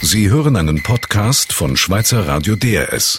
Sie hören einen Podcast von Schweizer Radio DRS.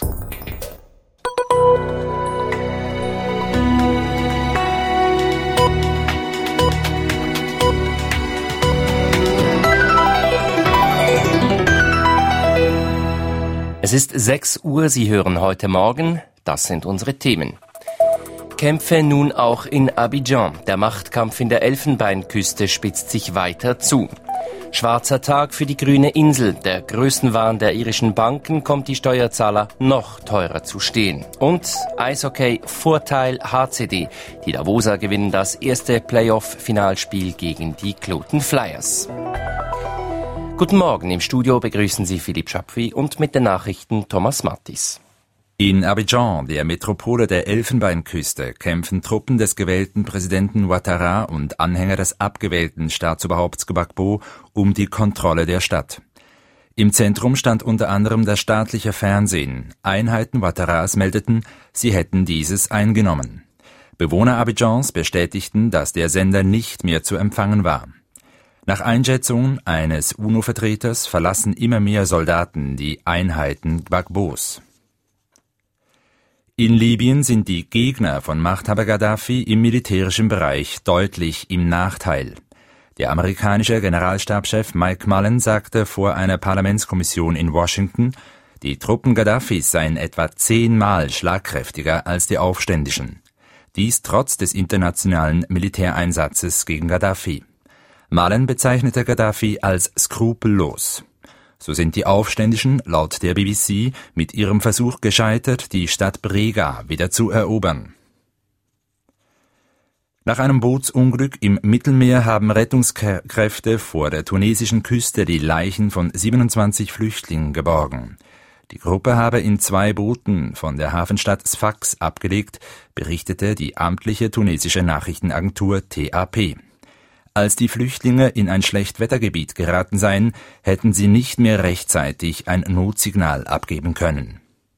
Es ist 6 Uhr, Sie hören heute Morgen, das sind unsere Themen. Kämpfe nun auch in Abidjan. Der Machtkampf in der Elfenbeinküste spitzt sich weiter zu. Schwarzer Tag für die grüne Insel. Der Größenwahn der irischen Banken kommt die Steuerzahler noch teurer zu stehen. Und Eishockey Vorteil HCD. Die Davoser gewinnen das erste Playoff-Finalspiel gegen die Kloten Flyers. Guten Morgen, im Studio begrüßen Sie Philipp Schapfi und mit den Nachrichten Thomas Mattis. In Abidjan, der Metropole der Elfenbeinküste, kämpfen Truppen des gewählten Präsidenten Ouattara und Anhänger des abgewählten Staatsoberhaupts Gbagbo um die Kontrolle der Stadt. Im Zentrum stand unter anderem das staatliche Fernsehen. Einheiten Ouattaras meldeten, sie hätten dieses eingenommen. Bewohner Abidjans bestätigten, dass der Sender nicht mehr zu empfangen war. Nach Einschätzung eines UNO-Vertreters verlassen immer mehr Soldaten die Einheiten Gbagbos. In Libyen sind die Gegner von Machthaber Gaddafi im militärischen Bereich deutlich im Nachteil. Der amerikanische Generalstabschef Mike Mullen sagte vor einer Parlamentskommission in Washington, die Truppen Gaddafis seien etwa 10-mal schlagkräftiger als die Aufständischen. Dies trotz des internationalen Militäreinsatzes gegen Gaddafi. Mullen bezeichnete Gaddafi als skrupellos. So sind die Aufständischen, laut der BBC, mit ihrem Versuch gescheitert, die Stadt Brega wieder zu erobern. Nach einem Bootsunglück im Mittelmeer haben Rettungskräfte vor der tunesischen Küste die Leichen von 27 Flüchtlingen geborgen. Die Gruppe habe in 2 Booten von der Hafenstadt Sfax abgelegt, berichtete die amtliche tunesische Nachrichtenagentur TAP. Als die Flüchtlinge in ein Schlechtwettergebiet geraten seien, hätten sie nicht mehr rechtzeitig ein Notsignal abgeben können.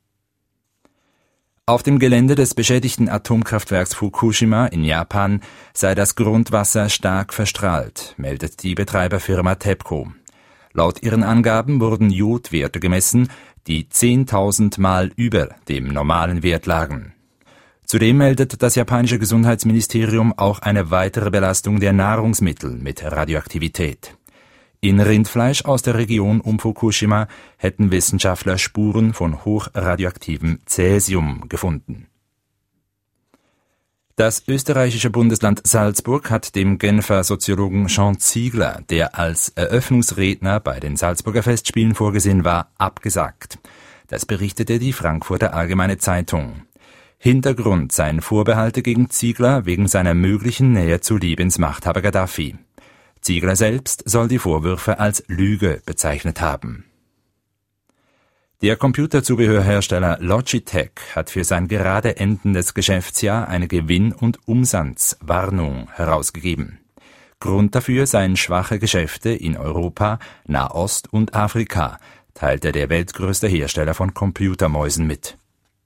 Auf dem Gelände des beschädigten Atomkraftwerks Fukushima in Japan sei das Grundwasser stark verstrahlt, meldet die Betreiberfirma TEPCO. Laut ihren Angaben wurden Jodwerte gemessen, die 10.000 Mal über dem normalen Wert lagen. Zudem meldet das japanische Gesundheitsministerium auch eine weitere Belastung der Nahrungsmittel mit Radioaktivität. In Rindfleisch aus der Region um Fukushima hätten Wissenschaftler Spuren von hochradioaktivem Cäsium gefunden. Das österreichische Bundesland Salzburg hat dem Genfer Soziologen Jean Ziegler, der als Eröffnungsredner bei den Salzburger Festspielen vorgesehen war, abgesagt. Das berichtete die Frankfurter Allgemeine Zeitung. Hintergrund seien Vorbehalte gegen Ziegler wegen seiner möglichen Nähe zu Libyens Machthaber Gaddafi. Ziegler selbst soll die Vorwürfe als Lüge bezeichnet haben. Der Computerzubehörhersteller Logitech hat für sein gerade endendes Geschäftsjahr eine Gewinn- und Umsatzwarnung herausgegeben. Grund dafür seien schwache Geschäfte in Europa, Nahost und Afrika, teilte der weltgrößte Hersteller von Computermäusen mit.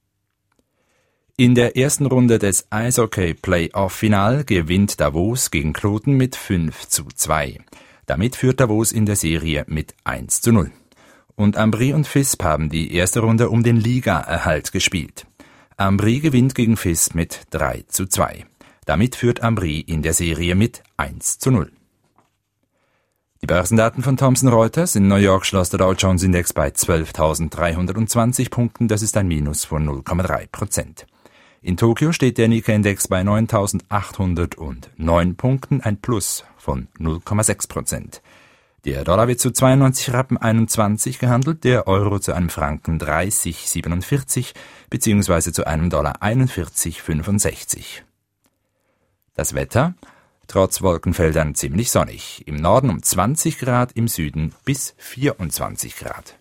In der ersten Runde des Eishockey-Playoff-Final gewinnt Davos gegen Kloten mit 5:2. Damit führt Davos in der Serie mit 1:0. Und Ambri und Visp haben die erste Runde um den Liga-Erhalt gespielt. Ambri gewinnt gegen Visp mit 3:2. Damit führt Ambri in der Serie mit 1:0. Die Börsendaten von Thomson Reuters: in New York schloss der Dow Jones Index bei 12.320 Punkten, das ist ein Minus von 0,3%. In Tokio steht der Nikkei-Index bei 9.809 Punkten, ein Plus von 0,6%. Der Dollar wird zu 92 Rappen 21 gehandelt, der Euro zu einem Franken 30,47 bzw. zu einem Dollar 41,65. Das Wetter: trotz Wolkenfeldern ziemlich sonnig. Im Norden um 20 Grad, im Süden bis 24 Grad.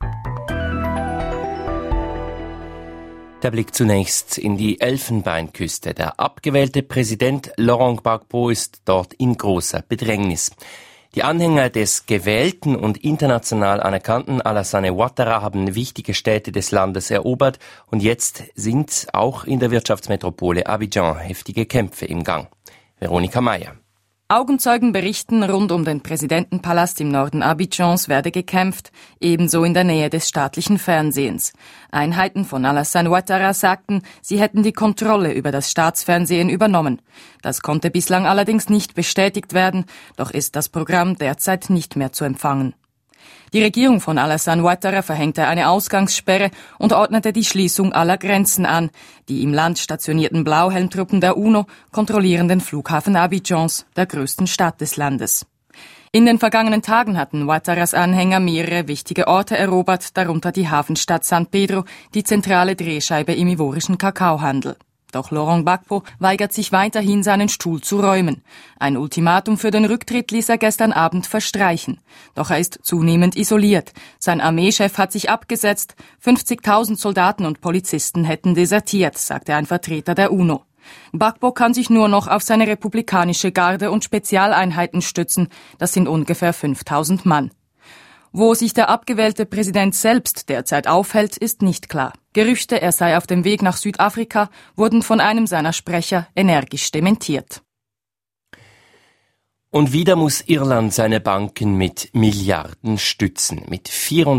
Der Blick zunächst in die Elfenbeinküste. Der abgewählte Präsident Laurent Gbagbo ist dort in großer Bedrängnis. Die Anhänger des gewählten und international anerkannten Alassane Ouattara haben wichtige Städte des Landes erobert und jetzt sind auch in der Wirtschaftsmetropole Abidjan heftige Kämpfe im Gang. Veronika Mayer. Augenzeugen berichten, rund um den Präsidentenpalast im Norden Abidjans werde gekämpft, ebenso in der Nähe des staatlichen Fernsehens. Einheiten von Alassane Ouattara sagten, sie hätten die Kontrolle über das Staatsfernsehen übernommen. Das konnte bislang allerdings nicht bestätigt werden, doch ist das Programm derzeit nicht mehr zu empfangen. Die Regierung von Alassane Ouattara verhängte eine Ausgangssperre und ordnete die Schließung aller Grenzen an. Die im Land stationierten Blauhelmtruppen der UNO kontrollieren den Flughafen Abidjans, der größten Stadt des Landes. In den vergangenen Tagen hatten Ouattaras Anhänger mehrere wichtige Orte erobert, darunter die Hafenstadt San Pedro, die zentrale Drehscheibe im ivorischen Kakaohandel. Doch Laurent Gbagbo weigert sich weiterhin, seinen Stuhl zu räumen. Ein Ultimatum für den Rücktritt ließ er gestern Abend verstreichen. Doch er ist zunehmend isoliert. Sein Armeechef hat sich abgesetzt. 50.000 Soldaten und Polizisten hätten desertiert, sagte ein Vertreter der UNO. Gbagbo kann sich nur noch auf seine republikanische Garde und Spezialeinheiten stützen. Das sind ungefähr 5.000 Mann. Wo sich der abgewählte Präsident selbst derzeit aufhält, ist nicht klar. Gerüchte, er sei auf dem Weg nach Südafrika, wurden von einem seiner Sprecher energisch dementiert. Und wieder muss Irland seine Banken mit Milliarden stützen. Mit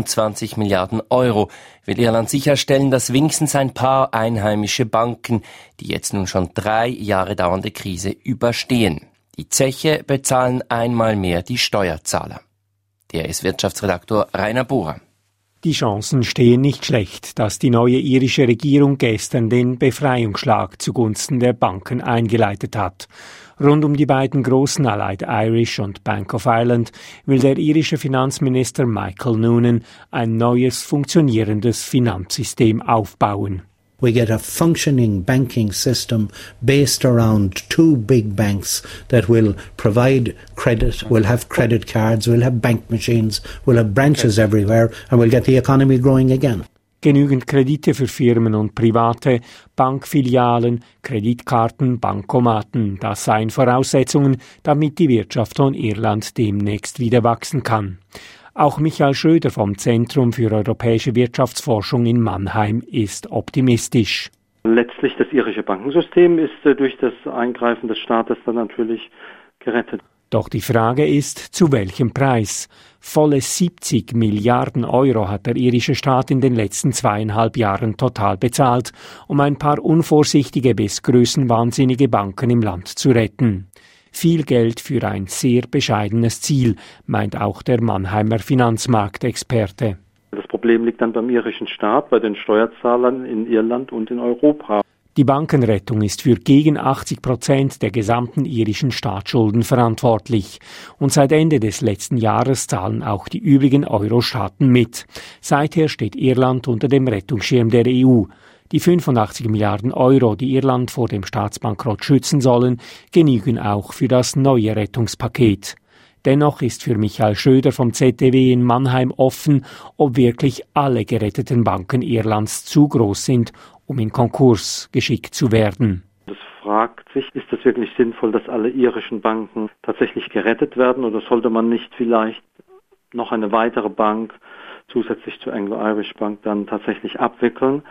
24 Milliarden Euro will Irland sicherstellen, dass wenigstens ein paar einheimische Banken die jetzt nun schon 3 Jahre dauernde Krise überstehen. Die Zeche bezahlen einmal mehr die Steuerzahler. Der ist Wirtschaftsredaktor Rainer Bohrer. Die Chancen stehen nicht schlecht, dass die neue irische Regierung gestern den Befreiungsschlag zugunsten der Banken eingeleitet hat. Rund um die beiden großen Allied Irish und Bank of Ireland will der irische Finanzminister Michael Noonan ein neues, funktionierendes Finanzsystem aufbauen. We get a functioning banking system based around 2 big banks that will provide credit, will have credit cards, will have bank machines, will have branches everywhere and will get the economy growing again. Genügend Kredite für Firmen und Private, Bankfilialen, Kreditkarten, Bankomaten, das seien Voraussetzungen, damit die Wirtschaft von Irland demnächst wieder wachsen kann. Auch Michael Schröder vom Zentrum für europäische Wirtschaftsforschung in Mannheim ist optimistisch. Letztlich das irische Bankensystem ist durch das Eingreifen des Staates dann natürlich gerettet. Doch die Frage ist, zu welchem Preis? Volle 70 Milliarden Euro hat der irische Staat in den letzten 2,5 Jahren total bezahlt, um ein paar unvorsichtige bis größenwahnsinnige Banken im Land zu retten. Viel Geld für ein sehr bescheidenes Ziel, meint auch der Mannheimer Finanzmarktexperte. Das Problem liegt dann beim irischen Staat, bei den Steuerzahlern in Irland und in Europa. Die Bankenrettung ist für gegen 80% der gesamten irischen Staatsschulden verantwortlich. Und seit Ende des letzten Jahres zahlen auch die übrigen Euro-Staaten mit. Seither steht Irland unter dem Rettungsschirm der EU. Die 85 Milliarden Euro, die Irland vor dem Staatsbankrott schützen sollen, genügen auch für das neue Rettungspaket. Dennoch ist für Michael Schröder vom ZDW in Mannheim offen, ob wirklich alle geretteten Banken Irlands zu groß sind, um in Konkurs geschickt zu werden. Es fragt sich, ist es wirklich sinnvoll, dass alle irischen Banken tatsächlich gerettet werden, oder sollte man nicht vielleicht noch eine weitere Bank zusätzlich zur Anglo-Irish Bank dann tatsächlich abwickeln?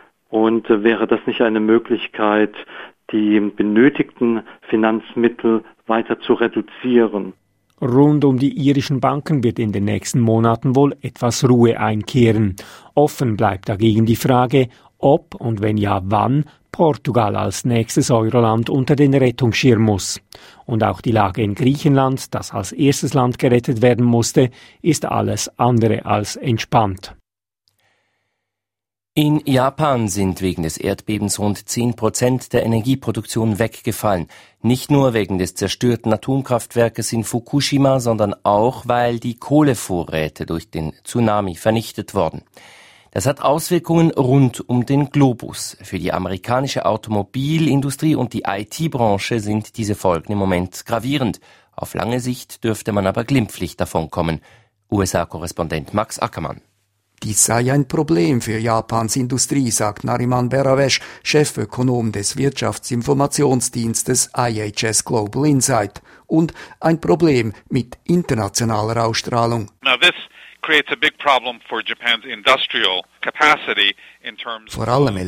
Und wäre das nicht eine Möglichkeit, die benötigten Finanzmittel weiter zu reduzieren? Rund um die irischen Banken wird in den nächsten Monaten wohl etwas Ruhe einkehren. Offen bleibt dagegen die Frage, ob und wenn ja wann Portugal als nächstes Euroland unter den Rettungsschirm muss. Und auch die Lage in Griechenland, das als erstes Land gerettet werden musste, ist alles andere als entspannt. In Japan sind wegen des Erdbebens rund 10% der Energieproduktion weggefallen. Nicht nur wegen des zerstörten Atomkraftwerkes in Fukushima, sondern auch, weil die Kohlevorräte durch den Tsunami vernichtet wurden. Das hat Auswirkungen rund um den Globus. Für die amerikanische Automobilindustrie und die IT-Branche sind diese Folgen im Moment gravierend. Auf lange Sicht dürfte man aber glimpflich davonkommen. USA-Korrespondent Max Ackermann. Dies sei ein Problem für Japans Industrie, sagt Nariman Beravesh, Chefökonom des Wirtschaftsinformationsdienstes IHS Global Insight, und ein Problem mit internationaler Ausstrahlung. Vor allem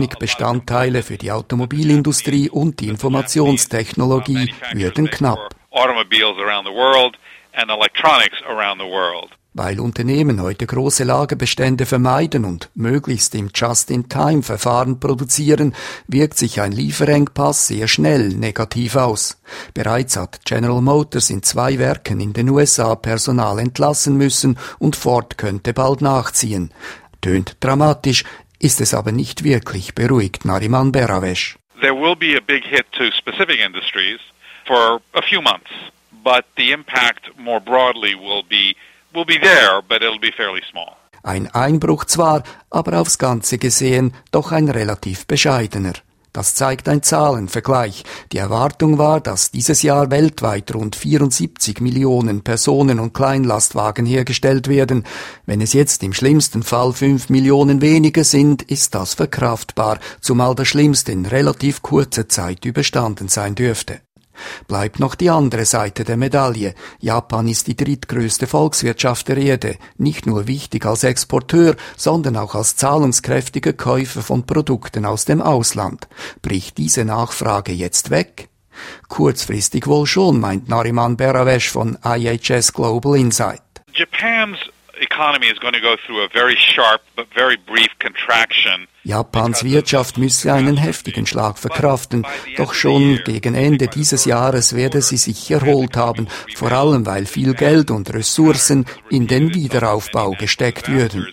Elektronikbestandteile für die Automobilindustrie und die Informationstechnologie würden knapp. automobiles around the world and electronics around the world. Weil Unternehmen heute große Lagerbestände vermeiden und möglichst im Just-in-Time-Verfahren produzieren, wirkt sich ein Lieferengpass sehr schnell negativ aus. Bereits hat General Motors in 2 Werken in den USA Personal entlassen müssen und Ford könnte bald nachziehen. Tönt dramatisch, ist es aber nicht wirklich, beruhigt Nariman Beravesh. There will be a big hit to specific industries for a few months, but the impact more broadly will be there, but it'll be fairly small. Ein Einbruch zwar, aber aufs Ganze gesehen doch ein relativ bescheidener. Das zeigt ein Zahlenvergleich. Die Erwartung war, dass dieses Jahr weltweit rund 74 Millionen Personen- und Kleinlastwagen hergestellt werden. Wenn es jetzt im schlimmsten Fall 5 Millionen weniger sind, ist das verkraftbar, zumal das Schlimmste in relativ kurzer Zeit überstanden sein dürfte. Bleibt noch die andere Seite der Medaille. Japan ist die drittgrößte Volkswirtschaft der Erde, nicht nur wichtig als Exporteur, sondern auch als zahlungskräftiger Käufer von Produkten aus dem Ausland. Bricht diese Nachfrage jetzt weg? Kurzfristig wohl schon, meint Nariman Beravesh von IHS Global Insight. Japan's economy is going to go through a very sharp but very brief contraction. Japans Wirtschaft müsse einen heftigen Schlag verkraften, doch schon gegen Ende dieses Jahres werde sie sich erholt haben, vor allem weil viel Geld und Ressourcen in den Wiederaufbau gesteckt würden.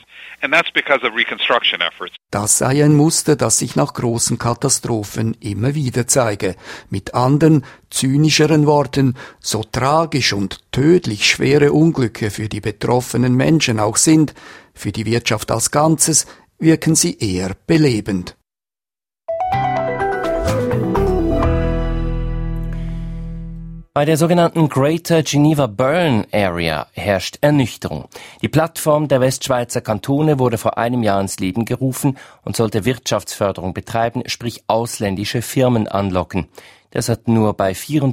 Das sei ein Muster, das sich nach großen Katastrophen immer wieder zeige. Mit anderen, zynischeren Worten, so tragisch und tödlich schwere Unglücke für die betroffenen Menschen auch sind, für die Wirtschaft als Ganzes wirken sie eher belebend. Bei der sogenannten Greater Geneva Bern Area herrscht Ernüchterung. Die Plattform der Westschweizer Kantone wurde vor einem Jahr ins Leben gerufen und sollte Wirtschaftsförderung betreiben, sprich ausländische Firmen anlocken. Das hat nur bei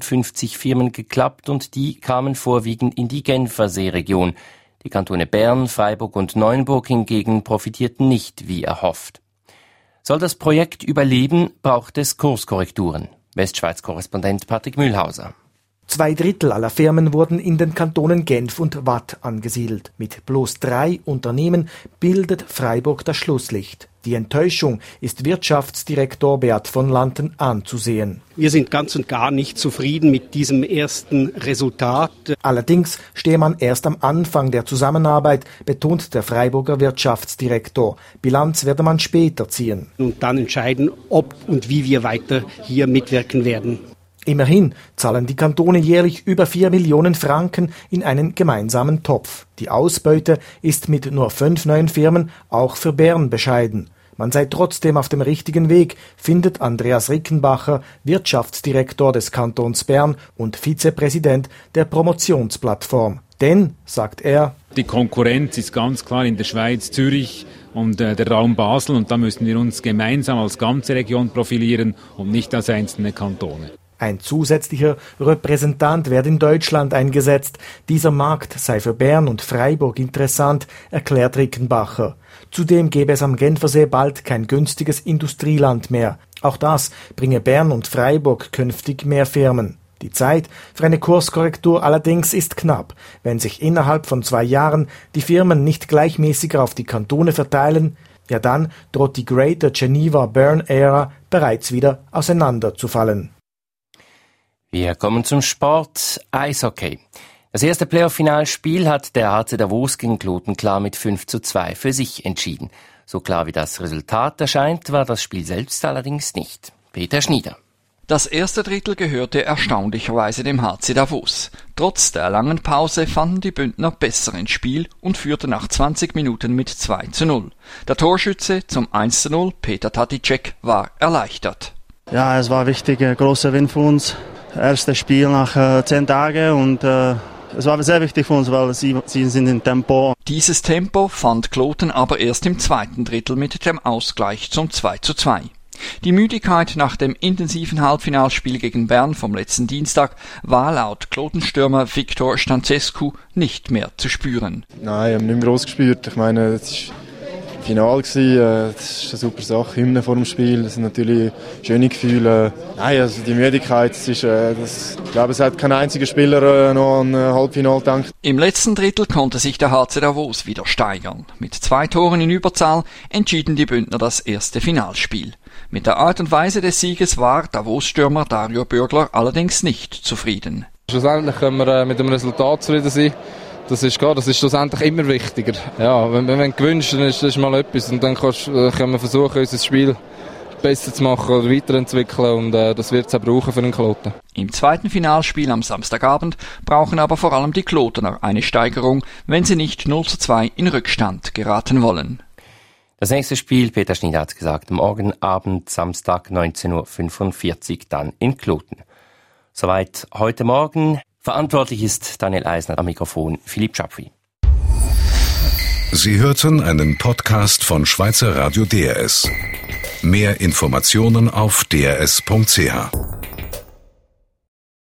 54 Firmen geklappt und die kamen vorwiegend in die Genfer Seeregion. Die Kantone Bern, Freiburg und Neuenburg hingegen profitierten nicht wie erhofft. Soll das Projekt überleben, braucht es Kurskorrekturen. Westschweiz-Korrespondent Patrick Mühlhauser. 2/3 aller Firmen wurden in den Kantonen Genf und Waadt angesiedelt. Mit bloß 3 Unternehmen bildet Freiburg das Schlusslicht. Die Enttäuschung ist Wirtschaftsdirektor Beat von Lanten anzusehen. Wir sind ganz und gar nicht zufrieden mit diesem ersten Resultat. Allerdings stehe man erst am Anfang der Zusammenarbeit, betont der Freiburger Wirtschaftsdirektor. Bilanz werde man später ziehen. Und dann entscheiden, ob und wie wir weiter hier mitwirken werden. Immerhin zahlen die Kantone jährlich über 4 Millionen Franken in einen gemeinsamen Topf. Die Ausbeute ist mit nur 5 neuen Firmen auch für Bern bescheiden. Man sei trotzdem auf dem richtigen Weg, findet Andreas Rickenbacher, Wirtschaftsdirektor des Kantons Bern und Vizepräsident der Promotionsplattform. Denn, sagt er, die Konkurrenz ist ganz klar in der Schweiz, Zürich und der Raum Basel, und da müssen wir uns gemeinsam als ganze Region profilieren und nicht als einzelne Kantone. Ein zusätzlicher Repräsentant werde in Deutschland eingesetzt. Dieser Markt sei für Bern und Freiburg interessant, erklärt Rickenbacher. Zudem gäbe es am Genfersee bald kein günstiges Industrieland mehr. Auch das bringe Bern und Freiburg künftig mehr Firmen. Die Zeit für eine Kurskorrektur allerdings ist knapp. Wenn sich innerhalb von 2 Jahren die Firmen nicht gleichmäßiger auf die Kantone verteilen, ja dann droht die Greater Geneva Bern Area bereits wieder auseinanderzufallen. Wir kommen zum Sport Eishockey. Das erste Playoff-Finalspiel hat der HC Davos gegen Kloten klar mit 5:2 für sich entschieden. So klar wie das Resultat erscheint, war das Spiel selbst allerdings nicht. Peter Schnieder. Das erste Drittel gehörte erstaunlicherweise dem HC Davos. Trotz der langen Pause fanden die Bündner besser ins Spiel und führten nach 20 Minuten mit 2:0. Der Torschütze zum 1:0, Peter Taticek, war erleichtert. Ja, es war wichtig, großer Win für uns. Erstes Spiel nach 10 Tagen und es war sehr wichtig für uns, weil sie sind im Tempo. Dieses Tempo fand Kloten aber erst im zweiten Drittel mit dem Ausgleich zum 2:2. Die Müdigkeit nach dem intensiven Halbfinalspiel gegen Bern vom letzten Dienstag war laut Klotenstürmer Viktor Stanzescu nicht mehr zu spüren. Nein, ich habe nicht mehr gross gespürt. Ich meine, Finale gewesen. Das ist eine super Sache, Hymne vor dem Spiel. Das sind natürlich schöne Gefühle. Nein, also die Müdigkeit, ich glaube, es hat kein einziger Spieler noch an Halbfinale gedacht. Im letzten Drittel konnte sich der HC Davos wieder steigern. Mit 2 Toren in Überzahl entschieden die Bündner das erste Finalspiel. Mit der Art und Weise des Sieges war Davos-Stürmer Dario Bürgler allerdings nicht zufrieden. Schlussendlich können wir mit dem Resultat zufrieden sein. Das ist schlussendlich immer wichtiger. Ja, wenn du gewinnst, dann ist das mal etwas. Und dann können wir versuchen, unser Spiel besser zu machen oder weiterentwickeln. Und das wird es auch brauchen für den Kloten. Im zweiten Finalspiel am Samstagabend brauchen aber vor allem die Klotener eine Steigerung, wenn sie nicht 0:2 in Rückstand geraten wollen. Das nächste Spiel, Peter Schneider hat es gesagt, morgen Abend, Samstag 19:45 Uhr, dann in Kloten. Soweit heute Morgen. Verantwortlich ist Daniel Eisner, am Mikrofon Philipp Schapfi. Sie hörten einen Podcast von Schweizer Radio DRS. Mehr Informationen auf drs.ch.